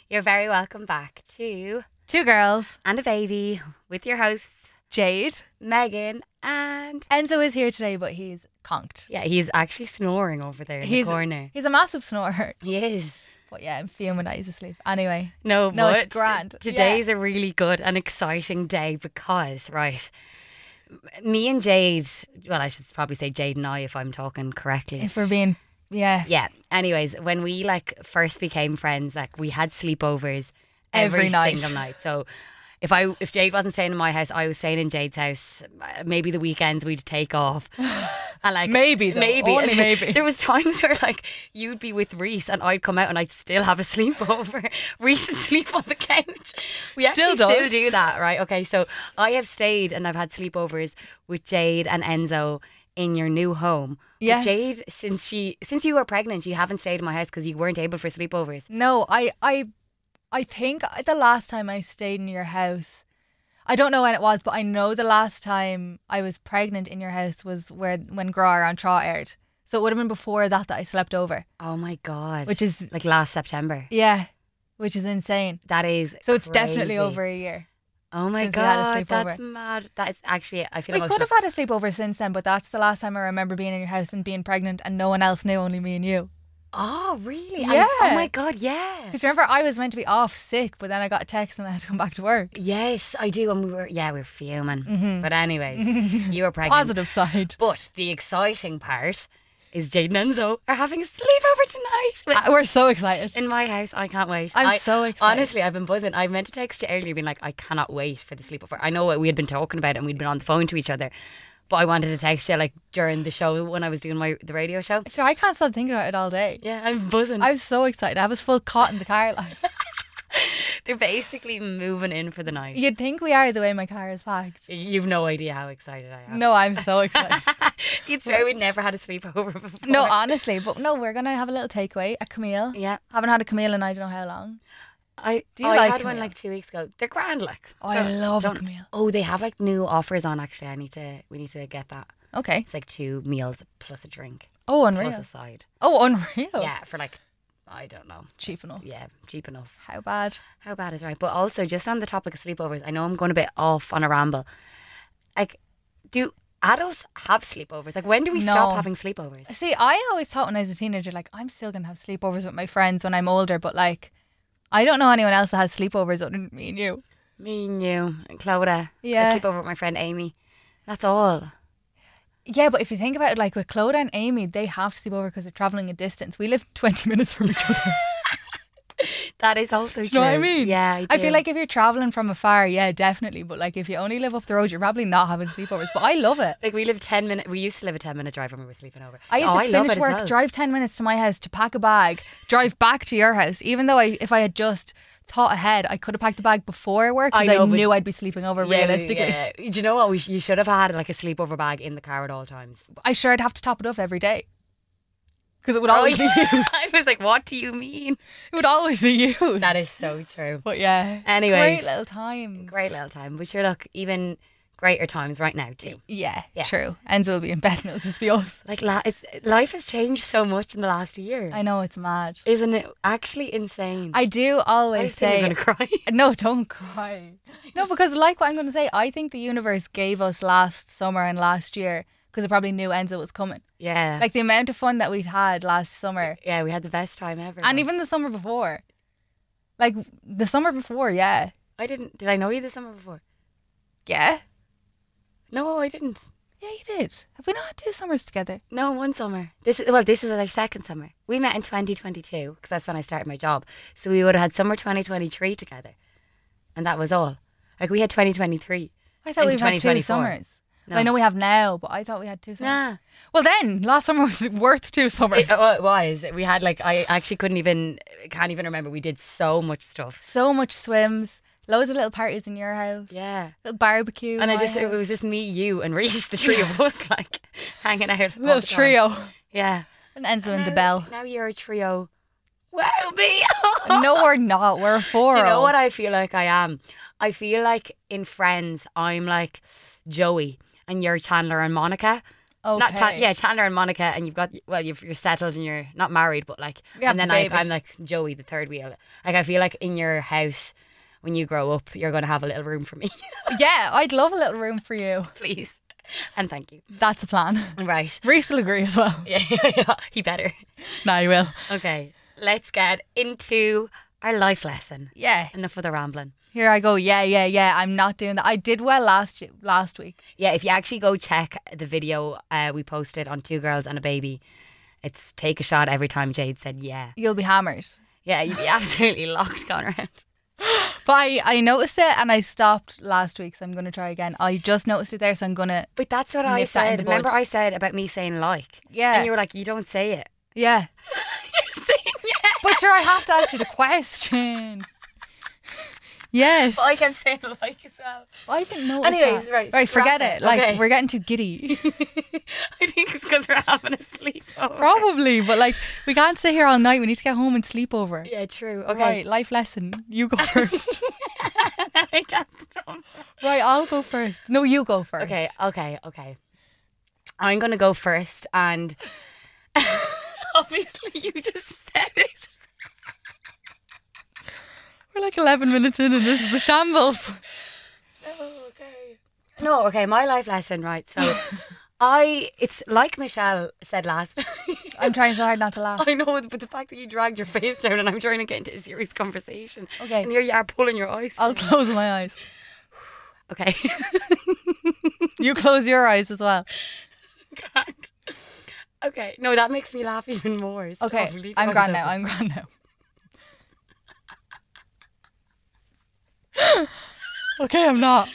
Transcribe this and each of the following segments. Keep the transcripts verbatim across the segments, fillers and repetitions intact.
You're very welcome back to Two girls. And a Baby with your hosts, Jade. Megan, and Enzo is here today, but he's conked. yeah, he's actually snoring over there in He's- the corner. He's a massive snorer. He is. But yeah, I'm fuming that he's asleep. Anyway. No, No, but it's grand. Today's a really good and exciting day because, right, me and Jade, well, I should probably say Jade and I if I'm talking correctly. If we're being, yeah. Yeah. Anyways, when we like first became friends, like we had sleepovers every, Every night. single night. So if I if Jade wasn't staying in my house, I was staying in Jade's house. Uh, Maybe the weekends we'd take off. And like Maybe, though. maybe Only maybe. There was times where like you'd be with Reese and I'd come out and I'd still have a sleepover. Reese would sleep on the couch. We Still actually does. still do that, right? Okay, so I have stayed and I've had sleepovers with Jade and Enzo in your new home. But Yes. Jade, since she since you were pregnant, you haven't stayed in my house because you weren't able for sleepovers. No, I, I, I think the last time I stayed in your house, I don't know when it was, but I know the last time I was pregnant in your house was where when Grar on Traw aired. So it would have been before that that I slept over, Oh my god! which is, like last September. yeah, which is insane. That is So it's definitely crazy. over a year. Oh my since we had a god, sleepover. that's mad. That is actually, I feel We emotional. could have had a sleepover since then, but that's the last time I remember being in your house and being pregnant and no one else knew, only me and you. Oh really? Yeah. I, oh my god, yeah. Because remember, I was meant to be off sick, but then I got a text and I had to come back to work. Yes, I do. And we were, yeah, we were fuming. Mhm. But anyways, you were pregnant. Positive side. But the exciting part is Jade and Enzo are having a sleepover tonight. with- Uh, We're so excited. in my house. I can't wait. I'm I, so excited. Honestly, I've been buzzing. I meant to text you earlier, being like, I cannot wait for the sleepover. I know we had been talking about it and we'd been on the phone to each other, but I wanted to text you like during the show when I was doing my the radio show. So I can't stop thinking about it all day. Yeah, I'm buzzing. I was so excited. I was full caught in the car. Like, They're basically moving in for the night. you'd think we are the way my car is packed. You've no idea how excited I am. No, I'm so excited. You'd swear we'd never had a sleepover before. No, honestly, but no, we're gonna have a little takeaway, a Camille. Yeah. Haven't had a Camille in I don't know how long. I, Do you I like had one Camille? like two weeks ago. They're grand, like. Oh, I Don't- love a don't- Camille. Oh, they have like new offers on. Actually, I need to. We need to get that. Okay. It's like two meals plus a drink Oh, plus unreal. a side. Oh, unreal. Yeah, for like, I don't know. Cheap enough. Yeah, cheap enough. How bad? How bad is right? But also, just on the topic of sleepovers, I know I'm going a bit off on a ramble. Like, do adults have sleepovers? Like, when do we No. stop having sleepovers? See, I always thought when I was a teenager, like, I'm still gonna have sleepovers with my friends when I'm older, but like, I don't know anyone else that has sleepovers other than me and you. Me and you and Clodagh. Yeah. I sleep over with my friend Amy. That's all. Yeah, but if you think about it, like with Clodagh and Amy, they have to sleep over because they're travelling a distance. We live twenty minutes from each other. That is also Do you true. know what I mean? Yeah, I, I do. feel like if you're travelling from afar, yeah, definitely. But like if you only live up the road, you're probably not having sleepovers. But I love it. Like we live ten minutes. We used to live a ten minute drive when we were sleeping over. I used oh, to I love finish it as work, well. drive ten minutes to my house to pack a bag, drive back to your house. Even though I, if I had just thought ahead, I could have packed the bag before work I because I, know, but- knew I'd be sleeping over Yeah, realistically. yeah. Do you know what? We sh- you should have had like a sleepover bag in the car at all times. I sure I'd have to top it up every day because it would always Oh, yeah. be used. I was like, what do you mean? It would always be used. That is so true. But yeah. Anyways. Great little time. Great little time. But sure, look, even greater times right now too. Yeah, Yeah. true. Enzo will be in bed and it'll just be us. Like la- it's, life has changed so much in the last year. I know, it's mad. Isn't it actually insane? I do I always think say, I'm gonna cry. no, don't cry. No, because like what I'm going to say, I think the universe gave us last summer and last year because it probably knew Enzo was coming. Yeah. Like the amount of fun that we'd had last summer yeah, we had the best time ever. and though. even the summer before. Like the summer before, yeah. I didn't. Did I know you the summer before? Yeah. No, I didn't. Yeah, you did. Have we not had two summers together? No, one summer. This is well. This is our second summer. We met in twenty twenty-two because that's when I started my job. So we would have had summer twenty twenty-three together, and that was all. Like we had twenty twenty-three. I thought Into we've had two twenty twenty-four. summers. No. I know we have now, but I thought we had two summers. Nah. Well then, last summer was worth two summers. It, oh, it was. We had like I actually couldn't even can't even remember. We did so much stuff. So much swims, loads of little parties in your house. Yeah. Little barbecue. And in I my just it house. was just me, you, and Reese, the three of us, like hanging out. all little the time. trio. Yeah. And Enzo And and the now- bell. Now you're a trio. Wow, me. No, we're not. We're a four. Do you know what I feel like I am? I feel like in Friends, I'm like Joey, and you're Chandler and Monica. Not Chan- Okay. yeah, Chandler and Monica, and you've got well, you've, you're settled and you're not married, but like, You have and then the I, baby. I'm like Joey, the third wheel. Like I feel like in your house, when you grow up, you're going to have a little room for me, Yeah, I'd love a little room for you. please, and thank you. That's a plan. Right? Reese will agree as well. Yeah, yeah, he better. No, you will. Okay, let's get into our life lesson. Yeah. Enough of the rambling. Here I go. Yeah, yeah, yeah. I'm not doing that. I did well last y- last week. Yeah, if you actually go check the video uh, we posted on Two Girls and a Baby, it's take a shot every time Jade said yeah. You'll be hammered. Yeah, you'd be absolutely locked going around. But I, I noticed it and I stopped last week, so I'm going to try again. I just noticed it there, so I'm going to. But that's what I Nip that in said. the Remember bud. I said about me saying like? Yeah. And you were like, you don't say it. Yeah. You're saying yeah. But sure, I have to answer the question. Yes. But I kept saying like as well. I didn't know. Anyways, that. right, Right, forget scrap it. it. Like, Okay. we're getting too giddy. I think it's because we're having a sleepover. Probably, but like, we can't sit here all night. We need to get home and sleep over. Yeah, true. Okay. Right, life lesson. You go first. I can't stop. Right, I'll go first. No, you go first. Okay, okay, okay. I'm going to go first, and obviously you just said it. We're like eleven minutes in and this is the shambles. Oh, okay. No, okay, my life lesson, right? So I, it's like Michelle said last time. I'm trying so hard not to laugh. I know, but the fact that you dragged your face down and I'm trying to get into a serious conversation. Okay. And here you are pulling your eyes. I'll close my eyes. Okay. You close your eyes as well. God. Okay. No, that makes me laugh even more. Stop, Okay, leave I'm it grand on now. yourself. I'm grand now. Okay, I'm not.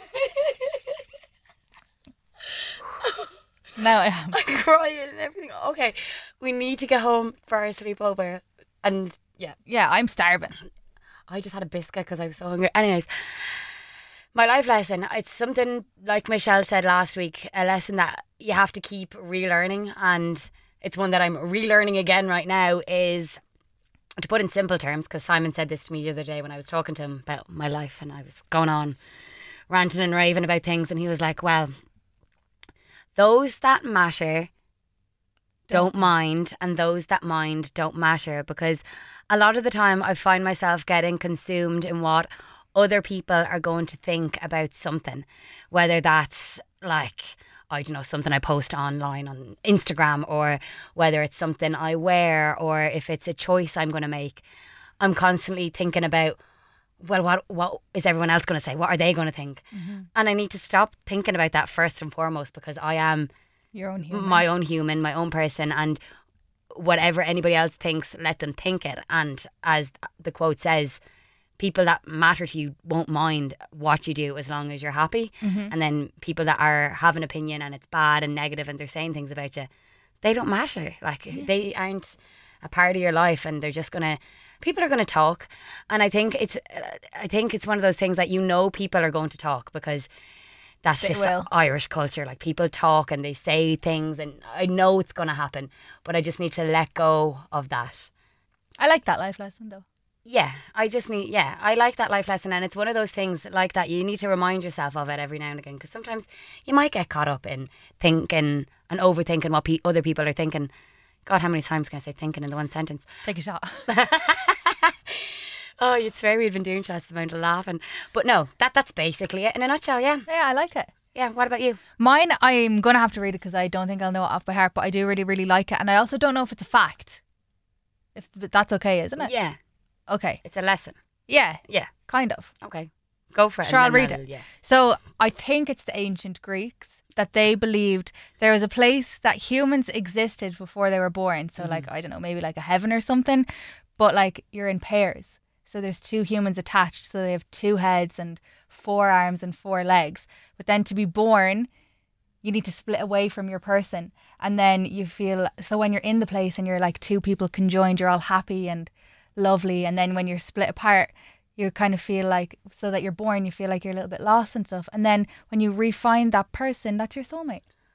Now I am. I'm crying and everything. Okay. We need to get home for our sleepover. And yeah, Yeah, I'm starving. I just had a biscuit because I was so hungry. Anyways, my life lesson, it's something like Michelle said last week, a lesson that you have to keep relearning, and it's one that I'm relearning again right now, is to put in simple terms, because Simon said this to me the other day when I was talking to him about my life and I was going on ranting and raving about things, and he was like, well, those that matter don't mind, and those that mind don't matter, because a lot of the time I find myself getting consumed in what other people are going to think about something, whether that's like, I don't know, something I post online on Instagram, or whether it's something I wear, or if it's a choice I'm going to make. I'm constantly thinking about, well, what what is everyone else going to say? What are they going to think? Mm-hmm. And I need to stop thinking about that first and foremost, because I am Your own human. my own human, my own person, and whatever anybody else thinks, let them think it. And as the quote says, people that matter to you won't mind what you do as long as you're happy. Mhm. And then people that are have an opinion and it's bad and negative and they're saying things about you, they don't matter. Like they aren't a part of your life, and they're just gonna. People are gonna talk, and I think it's. I think it's one of those things that you know people are going to talk, because that's They just will. Irish culture. Like people talk and they say things, and I know it's gonna happen, but I just need to let go of that. I like that life lesson though. Yeah, I just need, yeah, I like that life lesson, and it's one of those things like that you need to remind yourself of it every now and again, because sometimes you might get caught up in thinking and overthinking what pe- other people are thinking. God, how many times can I say thinking in the one sentence? Take a shot. Oh, you'd swear we'd been doing just the amount of laughing. But no, that that's basically it in a nutshell, yeah. Yeah, I like it. Yeah, what about you? Mine, I'm going to have to read it because I don't think I'll know it off by heart, but I do really, really like it. And I also don't know if it's a fact. If but that's okay, isn't it? Yeah, Okay. it's a lesson. Yeah, Yeah, kind of. okay. Go for it. Sure, and I'll then read I'll- it. Yeah. So I think it's the ancient Greeks that they believed there was a place that humans existed before they were born. So like, I don't know, maybe like a heaven or something, but like you're in pairs. So there's two humans attached. So they have two heads and four arms and four legs. But then to be born, you need to split away from your person. And then you feel, so when you're in the place and you're like two people conjoined, you're all happy and lovely. And then when you're split apart, you kind of feel like, so that you're born, you feel like you're a little bit lost and stuff. And then when you re-find that person, that's your soulmate.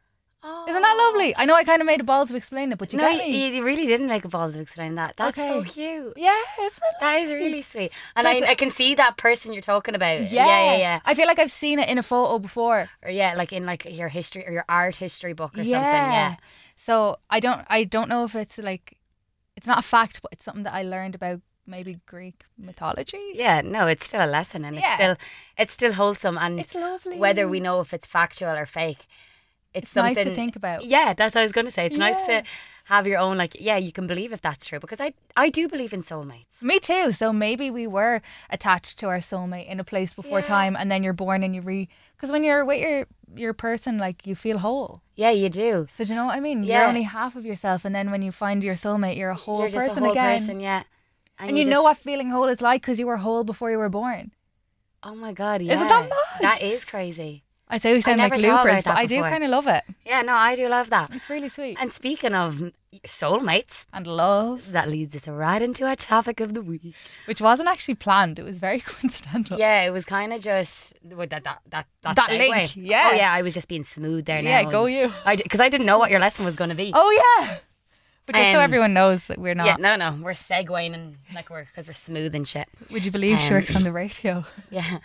Isn't that lovely? I know I kind of made a balls of explaining it, but you No, get me. you, you really didn't make a balls of explaining that. That's so Okay. cute. Yeah, isn't it? That is really sweet. And So I, it's- I can see that person you're talking about. Yeah. yeah, yeah. yeah. I feel like I've seen it in a photo before. Or yeah, like in like your history or your art history book or something. Yeah. So I don't I don't know if it's like it's not a fact, but it's something that I learned about maybe Greek mythology. Yeah, no, it's still a lesson and Yeah. it's still it's still wholesome and It's lovely. whether we know if it's factual or fake, it's, It's something nice to think about. Yeah, that's what I was going to say. It's nice Yeah. to have your own like yeah, you can believe if that's true because I I do believe in soulmates. Me too. So maybe we were attached to our soulmate in a place before Yeah. time, and then you're born and you re. Because when you're with your your person, like you feel whole. Yeah, you do. So do you know what I mean? Yeah. You're only half of yourself, and then when you find your soulmate, you're a whole You're just person a whole again. person, yeah. And, you, know what feeling whole is like because you were whole before you were born. Oh my god, yeah. Isn't that mad? That is crazy. I say we sound like never thought loopers, about but that I do before. kind of love it. Yeah, no, I do love that. It's really sweet. And speaking of soulmates, And love, that leads us right into our topic of the week. which wasn't actually planned. It was very coincidental. Yeah, it was kind of just with that that that that, That segue. link, yeah. Oh yeah, I was just being smooth there now. Yeah, go and you. I because I didn't know what your lesson was going to be. Oh yeah. But just so Um, everyone knows that we're not. yeah, no, no, we're segueing and like we're because we're smooth and shit. Would you believe she Um, works on the radio? Yeah,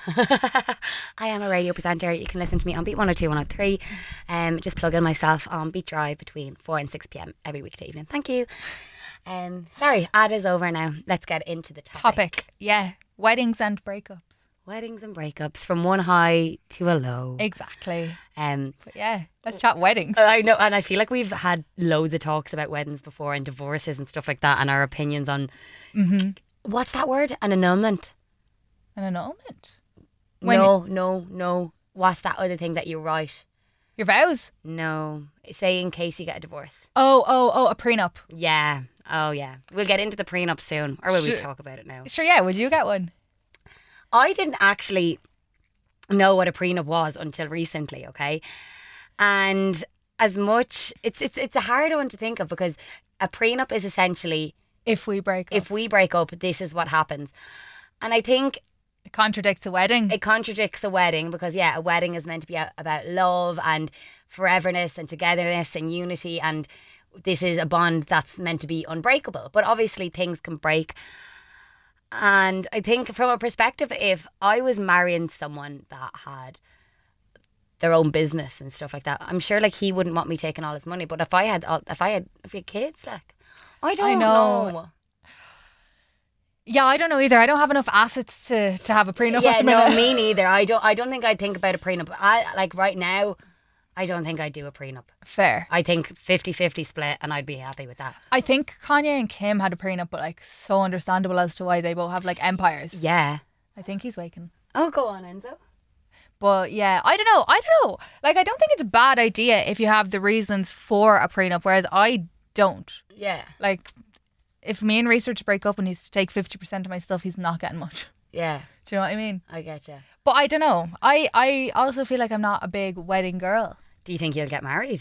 I am a radio presenter. You can listen to me on Beat one oh two, one oh three. Um, just plug in myself on Beat Drive between four and six p.m. every weekday evening. Thank you. Um, sorry, ad is over now. Let's get into the topic. Topic. Yeah. Weddings and breakups. Weddings and breakups from one high to a low. Exactly. Um, But yeah, let's chat weddings. I know, and I feel like we've had loads of talks about weddings before and divorces and stuff like that, and our opinions on Mm-hmm. what's that word? An annulment. An annulment. When no, no, no. What's that other thing that you write? Your vows. No, say in case you get a divorce. Oh, oh, oh, a prenup. Yeah. Oh, yeah. We'll get into the prenup soon, or will we Sure. talk about it now? Sure, yeah. Would you get one? I didn't actually know what a prenup was until recently, okay? And as much, it's it's it's a hard one to think of because a prenup is essentially If we break up. if we break up, this is what happens. And I think It contradicts a wedding. it contradicts a wedding because, yeah, a wedding is meant to be a- about love and foreverness and togetherness and unity. And this is a bond that's meant to be unbreakable. But obviously, things can break. And I think from a perspective, if I was marrying someone that had their own business and stuff like that, I'm sure like he wouldn't want me taking all his money. But if I had, all- if I had, if we had kids, like, I don't know. know. yeah, I don't know either. I don't have enough assets to, to have a prenup Yeah, at the no, minute. me neither. I don't. I don't think I'd think about a prenup. I like right now. I don't think I'd do a prenup. Fair. I think fifty-fifty split, and I'd be happy with that. I think Kanye and Kim had a prenup, but like so understandable as to why they both have like empires. Yeah. I think he's waking. Oh, go on, Enzo. But yeah, I don't know. I don't know. Like, I don't think it's a bad idea if you have the reasons for a prenup, whereas I don't. Yeah. Like, if me and Research break up and he's to take fifty percent of my stuff, he's not getting much. Yeah. Do you know what I mean? I get you. But I don't know. I, I also feel like I'm not a big wedding girl. Do you think you'll get married?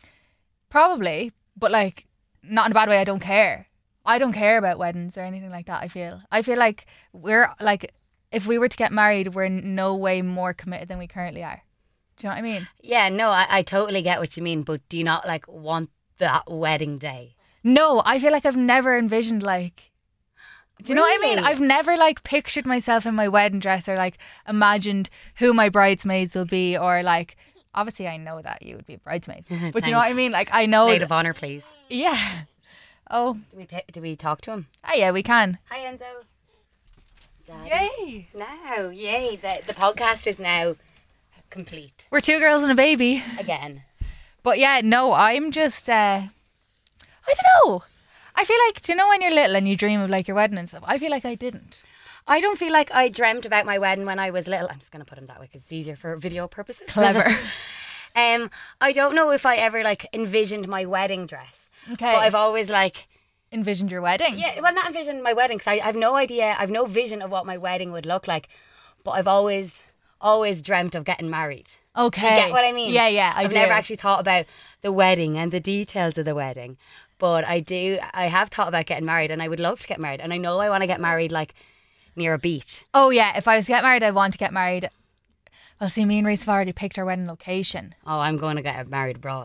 Probably. But like, not in a bad way. I don't care. I don't care about weddings or anything like that, I feel. I feel like we're like, if we were to get married, we're in no way more committed than we currently are. Do you know what I mean? Yeah. No, I, I totally get what you mean. But do you not like want that wedding day? No, I feel like I've never envisioned like. Do you know what I mean? Really? I've never like pictured myself in my wedding dress or like imagined who my bridesmaids will be or like. Obviously, I know that you would be a bridesmaid, but you know what I Thanks. mean. Like I know. Maid of honor, please. Yeah. Oh. Do we ta- do we talk to him? Ah, yeah, we can. Hi, Enzo. Daddy. Yay! Now, yay! The the podcast is now complete We're two girls and a baby. again. But yeah, no, I'm just. uh I don't know. I feel like, do you know when you're little and you dream of like your wedding and stuff? I feel like I didn't. I don't feel like I dreamt about my wedding when I was little. I'm just going to put him that way because it's easier for video purposes. Clever. um, I don't know if I ever like envisioned my wedding dress. Okay. But I've always like, Envisioned your wedding. yeah, well, not envisioned my wedding because I, I have no idea, I've no vision of what my wedding would look like. But I've always, always dreamt of getting married. Okay. You get what I mean? Yeah, yeah. I I've do. never actually thought about the wedding and the details of the wedding. But I do, I have thought about getting married and I would love to get married. And I know I want to get married like near a beach. Oh yeah, if I was to get married, I'd want to get married. Well, see, me and Reese have already picked our wedding location. Oh, I'm going to get married abroad.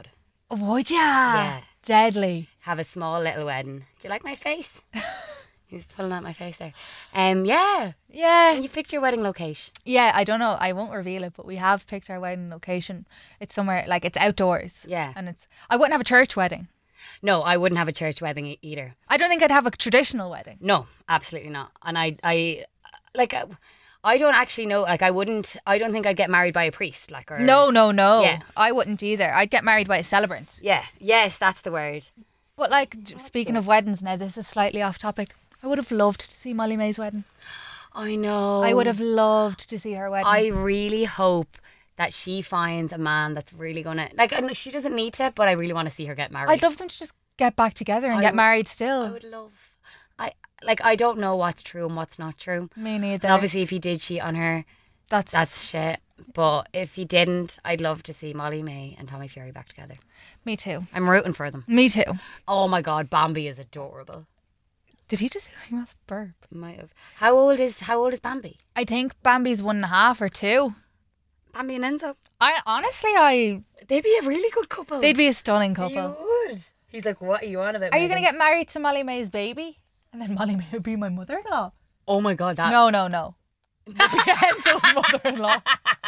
Would ya? Yeah. Deadly. Have a small little wedding. Do you like my face? He's pulling out my face there. Um, yeah. Yeah. And you picked your wedding location. Yeah, I don't know. I won't reveal it, but we have picked our wedding location. It's somewhere, like, it's outdoors. Yeah. And it's, I wouldn't have a church wedding. No, I wouldn't have a church wedding e- either. I don't think I'd have a traditional wedding. No, absolutely not. And I, I, like, uh, I don't actually know. Like, I wouldn't. I don't think I'd get married by a priest. Like, or No, no, no. Yeah. I wouldn't either. I'd get married by a celebrant. Yeah. Yes, that's the word. But, like, j- speaking of weddings now, this is slightly off topic. I would have loved to see Molly May's wedding. I know. I would have loved to see her wedding. I really hope that she finds a man that's really gonna like. I know she doesn't need to, but I really want to see her get married. I'd love them to just get back together and I get w- married I still. would love. I like. I don't know what's true and what's not true. Me neither. And obviously, if he did cheat on her, that's that's shit. But if he didn't, I'd love to see Molly May and Tommy Fury back together. me too. I'm rooting for them. Me too. Oh my god, Bambi is adorable. Did he just he must burp? Might have. How old is How old is Bambi? I think Bambi's one and a half or two. Bambi and Enzo. I honestly, I They'd be a really good couple. they'd be a stunning couple. You would. He's like, what are you on about? Are you going Megan?" to get married to Molly May's baby? And then Molly May would be my mother-in-law. Oh my god, that. No, no, no. Enzo's mother-in-law.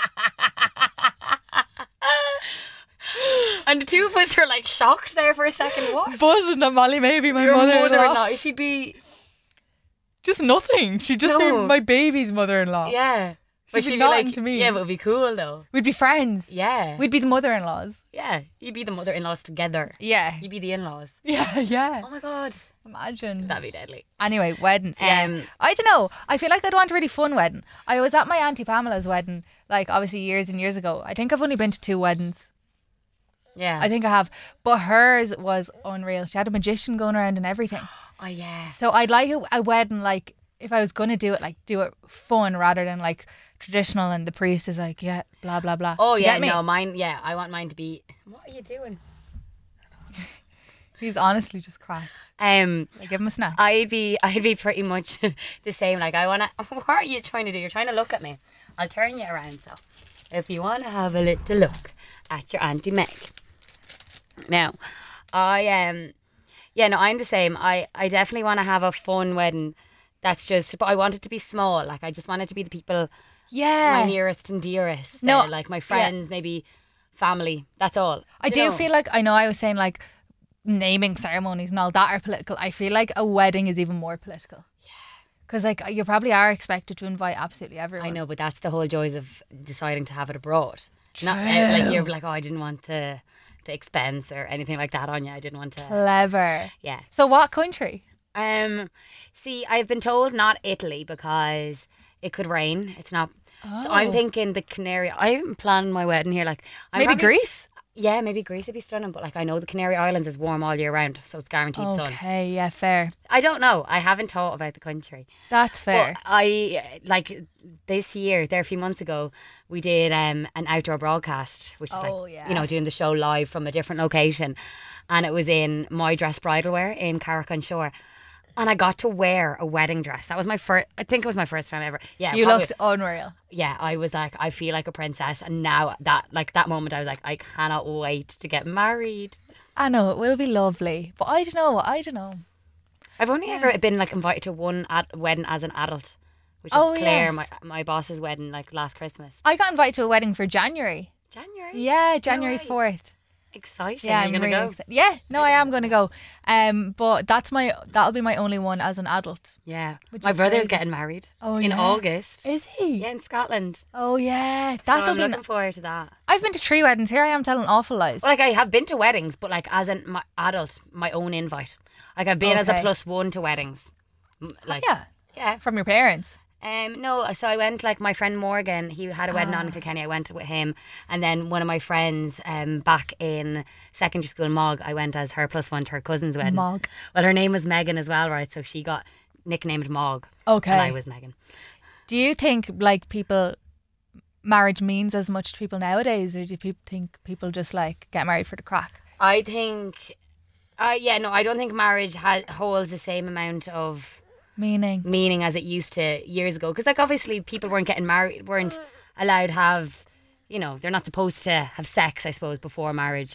And the two of us are like shocked there for a second. What? Buzzing that Molly May be my Your mother-in-law. mother-in-law. She'd be. Just nothing. She'd just No. be my baby's mother-in-law. Yeah. She'd be she'd nothing to me. Yeah, but it'd be cool though. We'd be friends. Yeah. We'd be the mother-in-laws. yeah. You'd be the mother-in-laws together. Yeah. You'd be the in-laws. Yeah, yeah. Oh my god. Imagine. That'd be deadly. Anyway, weddings. Yeah. Um, I don't know. I feel like I'd want a really fun wedding. I was at my Auntie Pamela's wedding, like obviously years and years ago. I think I've only been to two weddings. Yeah. I think I have. But hers was unreal. She had a magician going around and everything. Oh yeah. So I'd like a, a wedding, like, if I was going to do it, like, do it fun rather than, like, traditional and the priest is like, yeah, blah, blah, blah. Oh Do you yeah. get me? No, mine. Yeah, I want mine to be. What are you doing? He's honestly just cracked. Um. Like, give him a snack. I'd be I'd be pretty much the same. Like I wanna what are you trying to do? You're trying to look at me. I'll turn you around so if you wanna have a little look at your Auntie Meg. Now, I um yeah, no, I'm the same. I, I definitely wanna have a fun wedding that's just but I want it to be small. Like I just want it to be the people yeah. my nearest and dearest. No, They're, like my friends, maybe family. That's all. I you do know? feel like, I know I was saying, like, naming ceremonies and all that are political. I feel like a wedding is even more political. Yeah. Because, like, you probably are expected to invite absolutely everyone. I know, but that's the whole joys of deciding to have it abroad. Not True. uh, like you're like, oh, I didn't want the the expense or anything like that on you. I didn't want to. Clever. Yeah. So what country? Um. See, I've been told not Italy because it could rain. It's not. So I'm Oh. thinking the Canary. I'm planning my wedding here. Like I'm Maybe probably- Greece? Yeah, maybe Greece would be stunning. But like I know the Canary Islands is warm all year round, so it's guaranteed sun. Okay, yeah, fair. I don't know. I haven't thought about the country. That's fair. But I like this year, there a few months ago, we did um, an outdoor broadcast, which is Oh, like yeah. you know doing the show live from a different location, and it was in My Dress Bridal Wear in Carrick on Shore, and I got to wear a wedding dress. That was my first. I think it was my first time ever. Yeah, you probably- looked unreal. Yeah, I was like, I feel like a princess, and now that like that moment, I was like, I cannot wait to get married. I know, it will be lovely. But I don't know, I don't know. I've only ever been like invited to one ad- wedding as an adult, which is Oh, Claire, yes. my my boss's wedding, like last Christmas. I got invited to a wedding for January. January. Yeah, January way. fourth. Exciting. Yeah, Are you I'm gonna really go? excited. Yeah, no, I am going to go. Um, but that's my that'll be my only one as an adult. Yeah. Which My is brother's crazy. getting married Oh, in yeah. August. Is he? Yeah, in Scotland. Oh yeah, So that'll I'm be. looking forward to that. I've been to three weddings. Here I am telling awful lies. Well, like I have been to weddings, but like as an my adult, my own invite. Like I've been as a Okay. plus one to weddings. M- Like yeah, yeah. from your parents. Um, no, so I went like my friend Morgan. He had a wedding on in Kilkenny. I went with him, and then one of my friends, um, back in secondary school in Mog, I went as her plus one to her cousin's wedding. Mog. Well, her name was Megan as well, right? So she got nicknamed Mog. Okay. And I was Megan. Do you think like people marriage means as much to people nowadays, or do people think people just like get married for the crack? I think, uh, yeah, no, I don't think marriage ha- holds the same amount of Meaning. meaning as it used to years ago. Because, like, obviously, people weren't getting married, weren't allowed to have, you know, they're not supposed to have sex, I suppose, before marriage.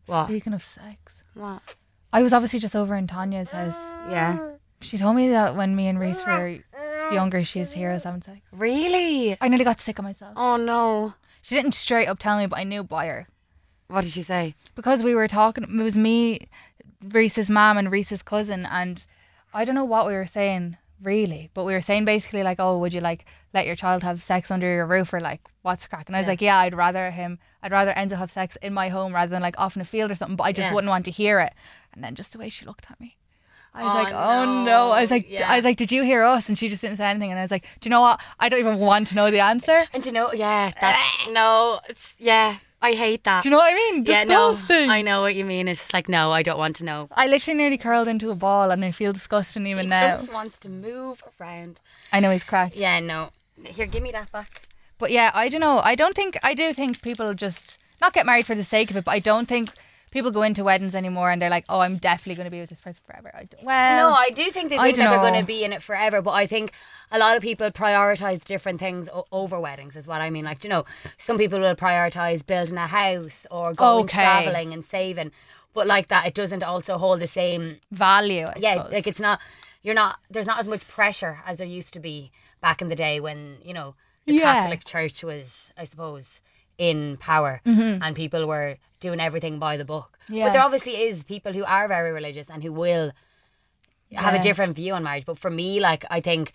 What? Speaking of sex, What? I was obviously just over in Tanya's house. Yeah. She told me that when me and Reese were younger, she used to hear us having sex. Really? I nearly got sick of myself. Oh no. She didn't straight up tell me, but I knew by her. What did she say? Because we were talking, it was me, Reese's mum and Reese's cousin, and I don't know what we were saying really, but we were saying basically like, oh, would you like let your child have sex under your roof, or like what's the crack? And I was Yeah. like, yeah, I'd rather him, I'd rather Enzo have sex in my home rather than like off in a field or something, but I just Yeah. wouldn't want to hear it. And then just the way she looked at me, I was Oh, like, oh no. no. I was like, Yeah. I was like, did you hear us? And she just didn't say anything. And I was like, do you know what? I don't even want to know the answer. And you know, yeah, that's no, it's yeah, I hate that. Do you know what I mean? yeah, no, Disgusting. I know what you mean. It's just like, no, I don't want to know. I literally nearly curled into a ball and I feel disgusting even He now. just wants to move around. I know he's cracked. Yeah, no. Here, give me that back. But yeah, I don't know. I don't think, I do think people just not get married for the sake of it, but I don't think people go into weddings anymore and they're like, oh, I'm definitely going to be with this person forever. I don't, well, No, I do think they I think that they're dunno. going to be in it forever, but I think a lot of people prioritise different things o- over weddings, is what I mean. Like, you know, some people will prioritise building a house or going Okay. travelling and saving, but like that, it doesn't also hold the same. value, I Yeah, suppose. like it's not. You're not. There's not as much pressure as there used to be back in the day when, you know, the Yeah. Catholic Church was, I suppose, in power and people were doing everything by the book. Mm-hmm. Yeah. But there obviously is people who are very religious and who will have Yeah. a different view on marriage. But for me, like, I think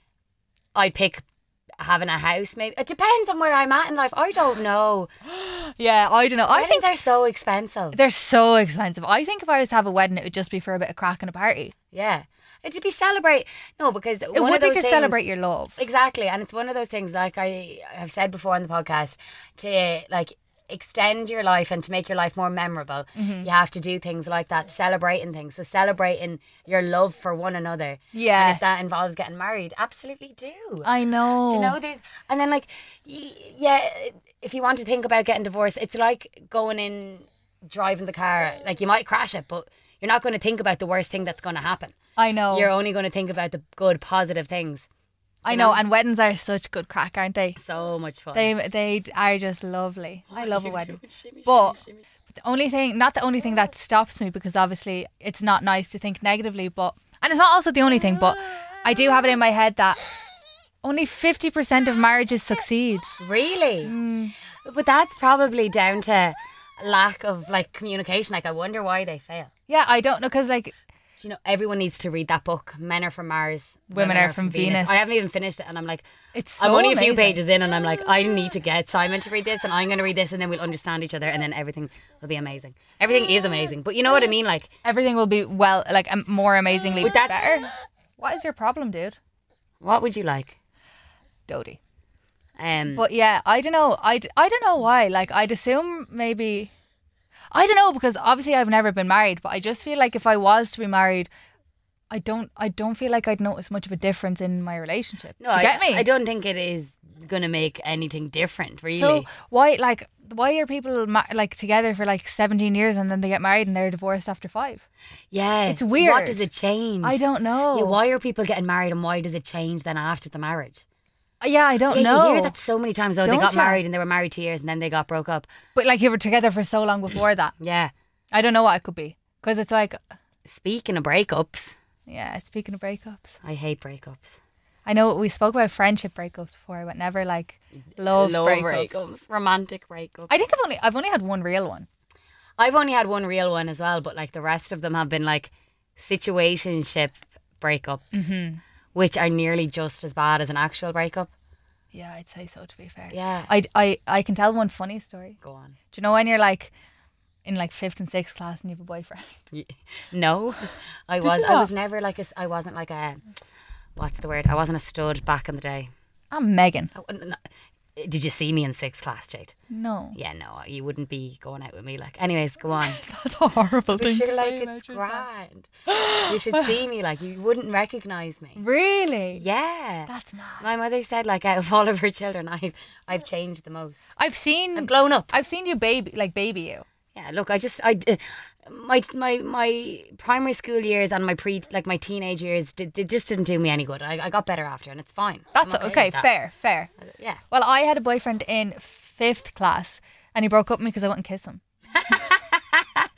I'd pick having a house. Maybe it depends on where I'm at in life. I don't know. yeah, I don't know. I Weddings think are so expensive. they're so expensive. I think if I was to have a wedding, it would just be for a bit of crack and a party. Yeah, it'd be celebrate. No, because It one would of be those to things- celebrate your love. Exactly, and it's one of those things, like I have said before on the podcast, to like extend your life and to make your life more memorable, Mm-hmm. you have to do things like that, celebrating things. So celebrating your love for one another. Yeah. And if that involves getting married, absolutely do. I know. Do you know, there's, and then like, y- yeah, if you want to think about getting divorced, it's like going in, driving the car, like you might crash it, but you're not going to think about the worst thing that's going to happen. I know. You're only going to think about the good, positive things. I you know. know? And weddings are such good crack, aren't they? So much fun. They they are just lovely. I love a You wedding. do it, shimmy, But shimmy, shimmy. the only thing, not the only thing that stops me, because obviously it's not nice to think negatively, but, and it's not also the only thing, but I do have it in my head that only fifty percent of marriages succeed. Really? Mm. But that's probably down to lack of like communication. Like, I wonder why they fail. Yeah, I don't know, because like, Do you know, everyone needs to read that book. Men are from Mars, Women are from Venus. I haven't even finished it, and I'm like, it's so I'm only a few amazing. pages in, and I'm like, I need to get Simon to read this, and I'm going to read this, and then we'll understand each other, and then everything will be amazing. Everything is amazing, but you know what I mean? Like, Everything will be well, like um, more amazingly But that's- better. What is your problem, dude? what would you like? Dodie. Um, But yeah, I don't know. I, I don't know why. Like, I'd assume maybe, I don't know, because obviously I've never been married, but I just feel like if I was to be married, I don't I don't feel like I'd notice much of a difference in my relationship. no, Do you I, get me? I don't think it is going to make anything different, really. So why, like, why are people ma- like together for like seventeen years and then they get married and they're divorced after five? yeah, it's weird. What does it change? I don't know. Yeah, why are people getting married, and why does it change then after the marriage? Yeah, I don't Yeah, know. you hear that so many times. Oh, they Don't got ya? married and they were married two years and then they got broke up. But like, you were together for so long before that. Yeah. I don't know what it could be, because it's like, Speaking of breakups, yeah. Speaking of breakups, I hate breakups. I know we spoke about friendship breakups before, but never like love, breakups. romantic breakups. I think I've only I've only had one real one. I've only had one real one as well, but like the rest of them have been like situationship breakups, Mm-hmm. which are nearly just as bad as an actual breakup. Yeah, I'd say so, to be fair. Yeah. I, I, I can tell one funny story. Go on. Do you know when you're like in like fifth and sixth class and you have a boyfriend? Y- No, I Did was. you I not? was never like a. s- I wasn't like a. What's the word? I wasn't a stud back in the day. I'm Megan. I wouldn't- no- Did you see me in sixth class, Jade? No. Yeah, no, you wouldn't be going out with me. Like, anyways, go on. That's a horrible But thing sure, to like, say about it's yourself. grand. You should see me. Like, you wouldn't recognize me. Really? Yeah. That's mad. My mother said, like, out of all of her children, I've I've changed the most. I've seen I've grown up. I've seen you baby like baby you. Yeah, look, I just I d- my my my primary school years and my pre like my teenage years did they just didn't do me any good. I, I got better after, and it's fine. That's I'm okay, with that. fair, fair. Yeah. Well, I had a boyfriend in fifth class and he broke up with me because I wouldn't kiss him.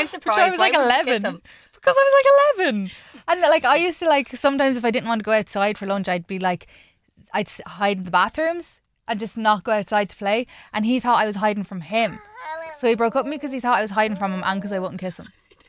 I'm Which surprised. I was Why like wouldn't you kiss eleven. him? Because I was like eleven. And like I used to like, sometimes if I didn't want to go outside for lunch, I'd be like, I'd s- hide in the bathrooms and just not go outside to play. And he thought I was hiding from him. So he broke up with me because he thought I was hiding from him and because I wouldn't kiss him.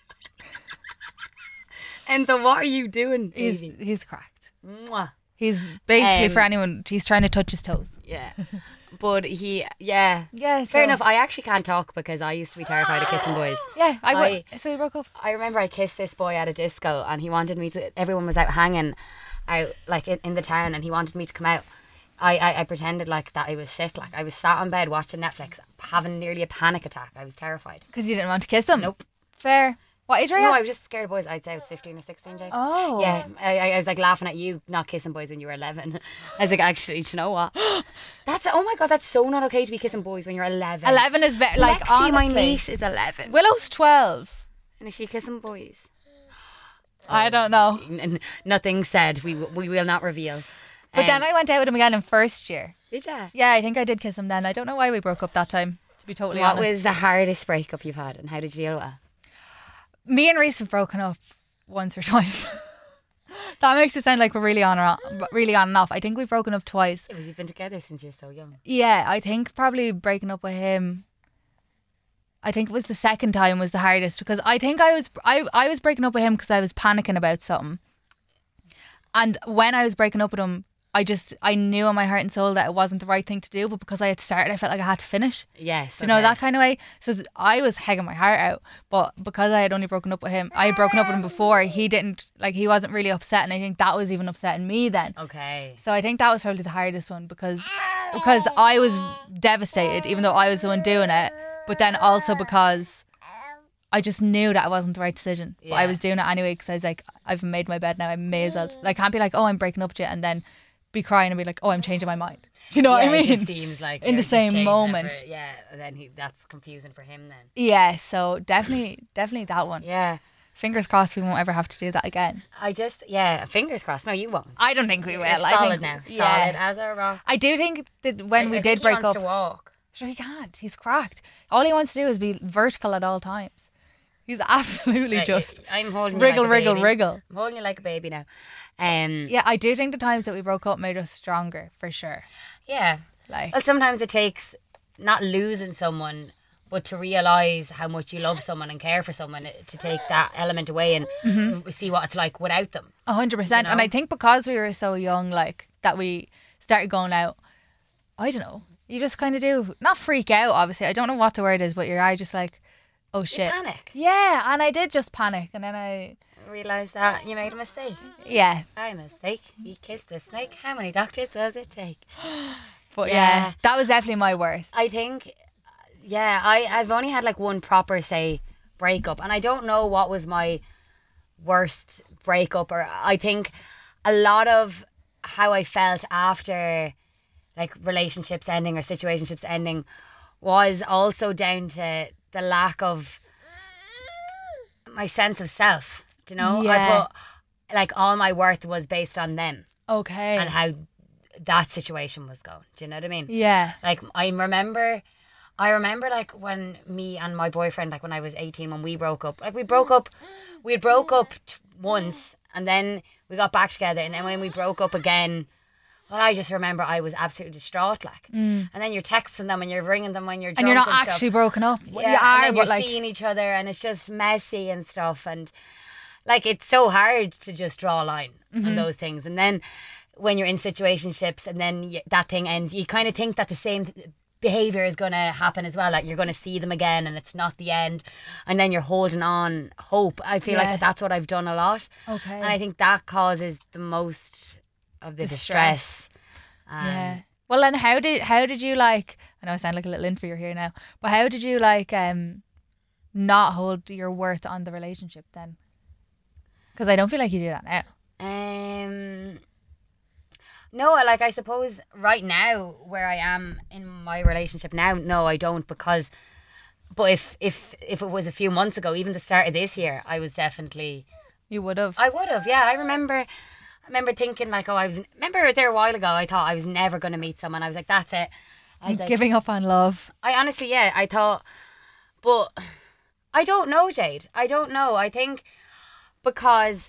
And so what are you doing, He's baby? he's cracked. Mwah. He's basically, Um, for anyone, he's trying to touch his toes. Yeah. But he, yeah. Yeah, Fair so- enough. I actually can't talk because I used to be terrified of kissing boys. Yeah, I would. I- So we broke up. I remember I kissed this boy at a disco and he wanted me to, everyone was out hanging out like in, in the town and he wanted me to come out. I, I, I pretended like that I was sick. Like I was sat on bed watching Netflix having nearly a panic attack. I was terrified. Because you didn't want to kiss him. Nope. Fair. What age are you? No, I was just scared of boys. I'd say I was fifteen or sixteen, Jade. Oh. Yeah, I, I I was like laughing at you not kissing boys when you were eleven. I was like, actually, do you know what? That's, oh my God, that's so not okay to be kissing boys when you're eleven. eleven is very, like, Lexi, my honestly. niece, is eleven. Willow's twelve. And is she kissing boys? I don't know. N- n- nothing said. We w- we will not reveal. But Um, then I went out with him again in first year. Did ya? Yeah, I think I did kiss him then. I don't know why we broke up that time, to be totally What honest. was the hardest breakup you've had and how did you deal with it? Me and Reese have broken up once or twice. That makes it sound like we're really on, or really on and off. I think we've broken up twice. Yeah, but you've been together since you're so young. Yeah, I think probably breaking up with him. I think it was the second time was the hardest because I think I was I, I was breaking up with him because I was panicking about something. And when I was breaking up with him, I just I knew in my heart and soul that it wasn't the right thing to do, but because I had started, I felt like I had to finish. Yes. Do you know okay. that kind of way? So th- I was hegging my heart out, but because I had only broken up with him, I had broken up with him before. He didn't like he wasn't really upset, and I think that was even upsetting me then. Okay. So I think that was probably the hardest one because because I was devastated, even though I was the one doing it, but then also because I just knew that it wasn't the right decision. But I Yeah. was doing it anyway because I was like, I've made my bed now. I may as well. Like, I can't be like, oh, I'm breaking up with you, and then be crying and be like, oh, I'm changing my mind. Do you know yeah, what I It mean? just seems like In you're the just same changing it moment. for- yeah, and then he, that's confusing for him then. Yeah. So definitely, definitely that one. Yeah. Fingers crossed we won't ever have to do that again. I just, yeah, fingers crossed. No, you won't. I don't think we will. You're I solid think, now. Solid yeah. as a rock. I do think that when I- we I did think he break wants up, to walk. sure he can't. He's cracked. All he wants to do is be vertical at all times. He's absolutely Right, just I'm holding wriggle, you like a wriggle, baby. wriggle. I'm holding you like a baby now. Um, Yeah, I do think the times that we broke up made us stronger for sure. yeah. Like, Well, sometimes it takes not losing someone, but to realise how much you love someone and care for someone, to take that element away and Mm-hmm. see what it's like without them. a hundred percent. And know? I think because we were so young, like that we started going out. I don't know. You just kind of do not freak out. Obviously, I don't know what the word is, but you're I just like, oh You shit. panic. Yeah, and I did just panic, and then I, Realise that you made a mistake. yeah. I mistake. You kissed a snake. How many doctors does it take? But yeah, Yeah. that was definitely my worst. I think, yeah, I, I've only had like one proper, say, breakup. And I don't know what was my worst breakup. Or I think a lot of how I felt after like relationships ending or situationships ending was also down to the lack of my sense of self. Do you know? Yeah. I put, like, all my worth was based on them Okay. and how that situation was going. Do you know what I mean? yeah. Like I remember, I remember like when me and my boyfriend, like when I was eighteen, when we broke up, like we broke up, we had broke up t- once and then we got back together, and then when we broke up again, well, I just remember I was absolutely distraught, like, Mm. and then you're texting them and you're ringing them when you're drunk And you're not and actually stuff. broken up. Well, Yeah, you and are, then but you're like, seeing each other and it's just messy and stuff, and like it's so hard to just draw a line Mm-hmm. on those things. And then when you're in situationships and then you, that thing ends, you kind of think that the same th- behavior is going to happen as well, like you're going to see them again and it's not the end, and then you're holding on hope. I feel Yeah. like that's what I've done a lot, okay. and I think that causes the most of the Distress. distress. Um, yeah. Well, then how did how did you like? I know I sound like a little interviewer here now, but how did you like um not hold your worth on the relationship then? Because I don't feel like you do that now. Um, no, I- like I suppose right now where I am in my relationship now, no, I don't, because. But if if if it was a few months ago, even the start of this year, I was definitely. You would have. I would have, yeah. I remember. I remember thinking like, oh, I was. Remember there a while ago, I thought I was never going to meet someone. I was like, that's it. I was like, Giving up on love. I honestly, yeah, I thought, but I don't know, Jade. I don't know. I think because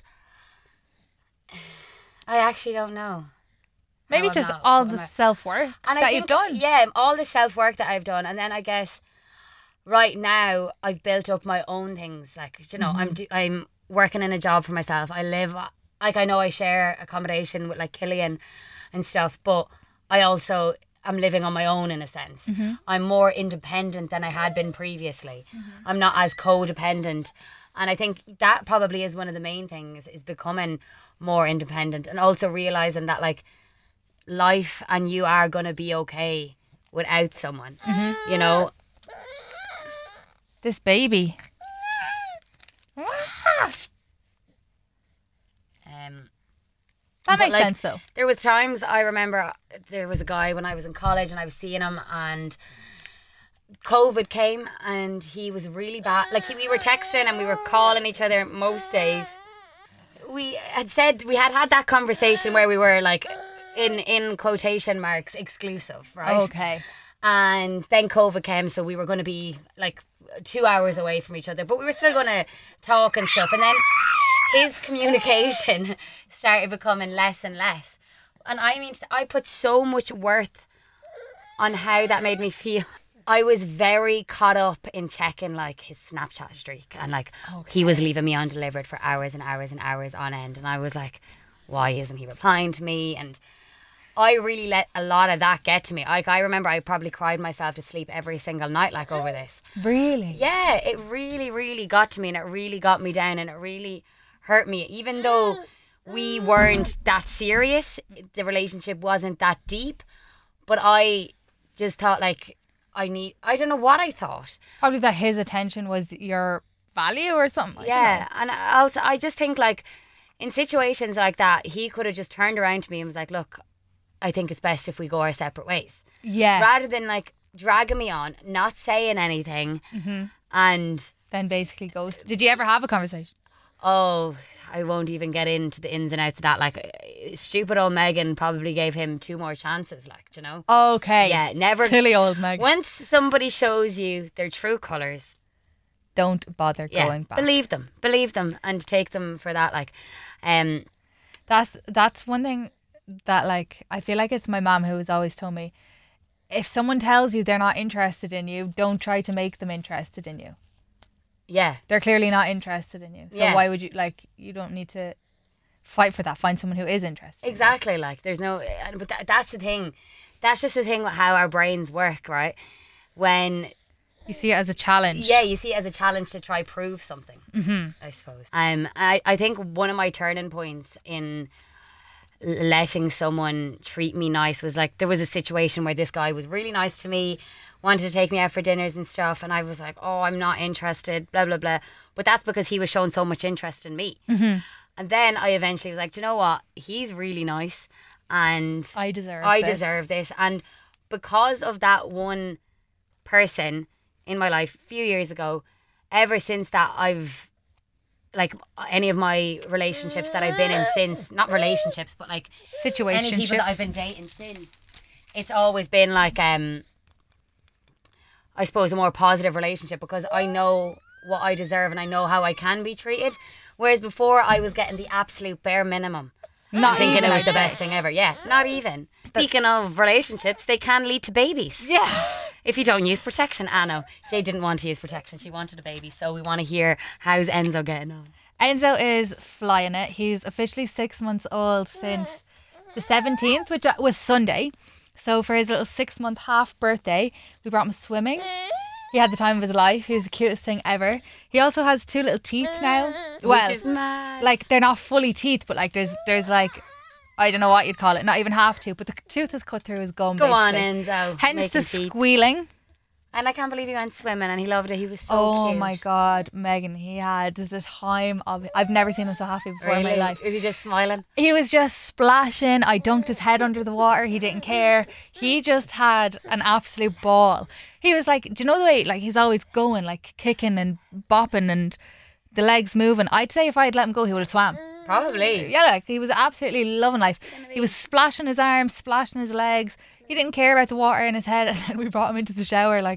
I actually don't know. Maybe how just I'm not all putting the my- self-work and I that think, you've done. Yeah, all the self work that I've done, and then I guess right now I've built up my own things. Like you know, I'm do, I'm working in a job for myself. I live like I know I share accommodation with like Killian and stuff, but I also am living on my own in a sense. I'm more independent than I had been previously. I'm not as codependent. And I think that probably is one of the main things, is becoming more independent, and also realizing that like life and you are going to be okay without someone, you know. This baby. Um, That But, makes like, sense though. there was times I remember there was a guy when I was in college and I was seeing him, and COVID came and he was really bad. Like he, we were texting and we were calling each other most days. We had said we had had that conversation where we were like in in quotation marks exclusive, right? Okay. And then COVID came, so we were going to be like two hours away from each other, but we were still going to talk and stuff. And then his communication started becoming less and less. And I mean, I put so much worth on how that made me feel. I was very caught up in checking like his Snapchat streak, and like he was leaving me undelivered for hours and hours and hours on end. And I was like, why isn't he replying to me? And I really let a lot of that get to me. Like I remember I probably cried myself to sleep every single night like over this. Really? Yeah, it really, really got to me, and it really got me down, and it really hurt me. Even though we weren't that serious, the relationship wasn't that deep, but I just thought like I need, I don't know what I thought. Probably that his attention was your value or something. I don't Yeah, know. and I also I just think like in situations like that, he could have just turned around to me and was like, look, I think it's best if we go our separate ways. Yeah. Rather than like dragging me on, not saying anything, and Then basically goes. Did you ever have a conversation? oh, I won't even get into the ins and outs of that. Like, uh, stupid old Megan probably gave him two more chances, like, do you know? Okay. Yeah, never- Silly old Meg. Once somebody shows you their true colours, Don't bother yeah, going back. believe them, believe them, and take them for that. Like, um, That's that's one thing that like I feel like it's my mom who has always told me, if someone tells you they're not interested in you, don't try to make them interested in you. yeah, They're clearly not interested in you. So Yeah. why would you like you don't need to fight for that. Find someone who is interested. exactly. Like, there's no, and- but that, that's the thing. That's just the thing with how our brains work, right? When You see it as a challenge. yeah, you see it as a challenge to try prove something. Mm-hmm. I suppose. Um, I I think one of my turning points in letting someone treat me nice was like there was a situation where this guy was really nice to me, wanted to take me out for dinners and stuff, and I was like, oh, I'm not interested, blah blah blah. But that's because he was showing so much interest in me. Mm-hmm. And then I eventually was like, do you know what? He's really nice, and I deserve I this. deserve this. And because of that one person in my life a few years ago, ever since that, I've like any of my relationships that I've been in since, not relationships, but like Situation. any people that I've been dating since, it's always been like um I suppose a more positive relationship, because I know what I deserve and I know how I can be treated. Whereas before I was getting the absolute bare minimum. Not Thinking even, it was I'd the say. best thing ever. Yeah, not even. Speaking of relationships, they can lead to babies. Yeah. If you don't use protection. Ah, no. Jay didn't want to use protection. She wanted a baby. So we want to hear how's Enzo getting on. Enzo is flying it. He's officially six months old since the seventeenth, which was Sunday. So for his little six month half birthday, we brought him swimming. He had the time of his life. He was the cutest thing ever. He also has two little teeth now. Well, Which is mad. like they're not fully teeth, but like there's there's like I don't know what you'd call it, not even half tooth, but the tooth is cut through his gum. Go on, basically. Enzo. Hence Making the teeth. squealing. And I can't believe he went swimming and he loved it. He was so oh cute. my god, Megan, he had the time of I've never seen him so happy before Really? in my life. Is he just smiling? He was just splashing. I dunked his head under the water. He didn't care. He just had an absolute ball. He was like, do you know the way, like, he's always going, like, kicking and bopping and the legs moving. I'd say if I'd let him go, he would have swam. Probably. Yeah, like, he was absolutely loving life. He was splashing his arms, splashing his legs. He didn't care about the water in his head. And then we brought him into the shower, like,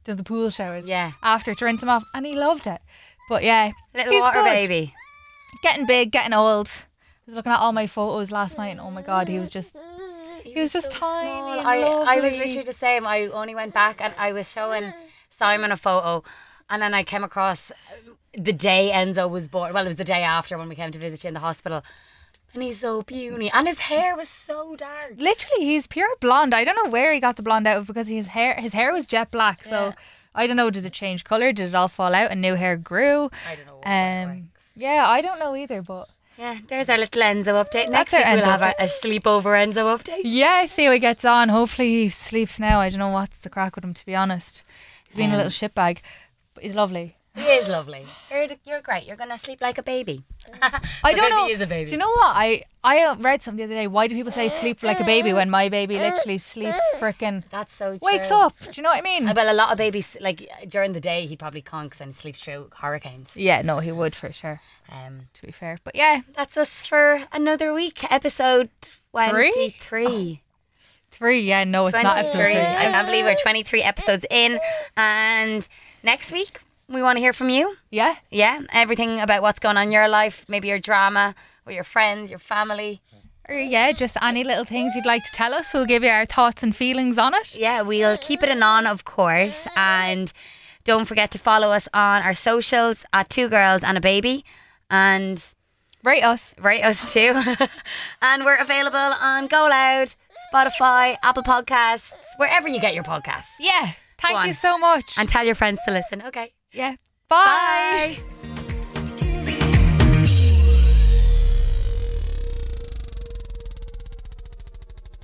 to the pool showers. Yeah. After to rinse him off, and he loved it. But yeah, Little he's water good. baby. Getting big, getting old. I was looking at all my photos last night, and oh my god, he was just he was just so tiny small. and I, I was lovely. literally the same. I only went back and I was showing Simon a photo, and then I came across the day Enzo was born. Well, it was the day after when we came to visit you in the hospital. And he's so puny. And his hair was so dark. Literally, he's pure blonde. I don't know where he got the blonde out of because his hair his hair was jet black. So Yeah. I don't know, did it change colour? Did it all fall out and new hair grew? I don't know. what that Um, yeah, I don't know either, but Yeah, there's our little Enzo update. Next That's our week we'll Enzo have a, a sleepover Enzo update. yeah, see how he gets on. Hopefully he sleeps now. I don't know what's the crack with him, to be honest. He's been Um, a little shitbag, but he's lovely. He is lovely. You're, you're great. You're going to sleep like a baby. I don't Because know. he is a baby. Do you know what? I, I uh, read something the other day. Why do people say sleep like a baby when my baby literally sleeps frickin' That's so true. wakes up? Do you know what I mean? Uh, Well, a lot of babies, like during the day, he probably conks and sleeps through hurricanes. Yeah, no, he would for sure, Um, to be fair. But yeah, That's us for another week. Episode twenty-three. three. Yeah, no, it's not episode twenty-three. three. I can't believe we're twenty-three episodes in. And next week, we want to hear from you. Yeah, Yeah, everything about what's going on in your life, maybe your drama, with your friends, your family. or yeah, just any little things you'd like to tell us. We'll give you our thoughts and feelings on it. Yeah, we'll keep it anon, of course. And don't forget to follow us on our socials at Two Girls and a Baby. And Rate us. rate us too. And we're available on Go Loud, Spotify, Apple Podcasts, wherever you get your podcasts. Yeah. Thank Go you on. so much. And tell your friends to listen. Okay. yeah. Bye. Bye.